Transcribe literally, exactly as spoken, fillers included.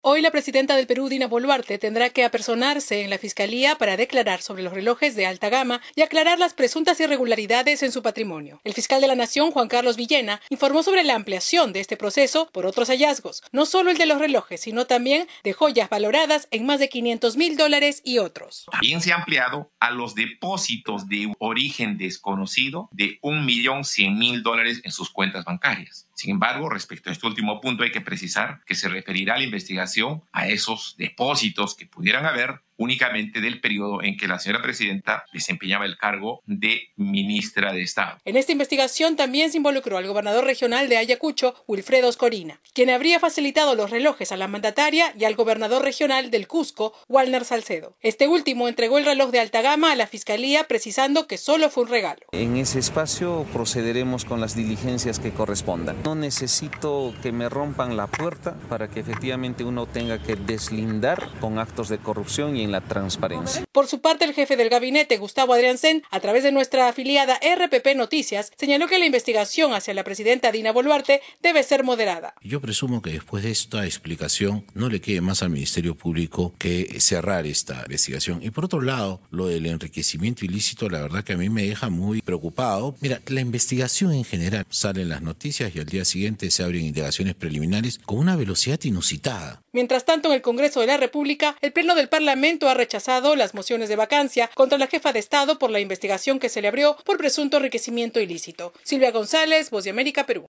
Hoy la presidenta del Perú, Dina Boluarte, tendrá que apersonarse en la Fiscalía para declarar sobre los relojes de alta gama y aclarar las presuntas irregularidades en su patrimonio. El fiscal de la Nación, Juan Carlos Villena, informó sobre la ampliación de este proceso por otros hallazgos, no solo el de los relojes, sino también de joyas valoradas en más de quinientos mil dólares y otros. También se ha ampliado a los depósitos de origen desconocido de un millón cien mil dólares en sus cuentas bancarias. Sin embargo, respecto a este último punto, hay que precisar que se referirá a la investigación a esos depósitos que pudieran haber únicamente del periodo en que la señora presidenta desempeñaba el cargo de ministra de Estado. En esta investigación también se involucró al gobernador regional de Ayacucho, Wilfredo Oscorina, quien habría facilitado los relojes a la mandataria, y al gobernador regional del Cusco, Walner Salcedo. Este último entregó el reloj de alta gama a la Fiscalía, precisando que solo fue un regalo. En ese espacio procederemos con las diligencias que correspondan. No necesito que me rompan la puerta para que efectivamente uno tenga que deslindar con actos de corrupción y en la transparencia. Por su parte, el jefe del gabinete, Gustavo Adriancén, a través de nuestra afiliada R P P Noticias, señaló que la investigación hacia la presidenta Dina Boluarte debe ser moderada. Yo presumo que después de esta explicación no le quede más al Ministerio Público que cerrar esta investigación. Y por otro lado, lo del enriquecimiento ilícito, la verdad que a mí me deja muy preocupado. Mira, la investigación en general sale en las noticias y al día siguiente se abren indagaciones preliminares con una velocidad inusitada. Mientras tanto, en el Congreso de la República, el Pleno del Parlamento ha rechazado las mociones de vacancia contra la jefa de Estado por la investigación que se le abrió por presunto enriquecimiento ilícito. Silvia González, Voz de América, Perú.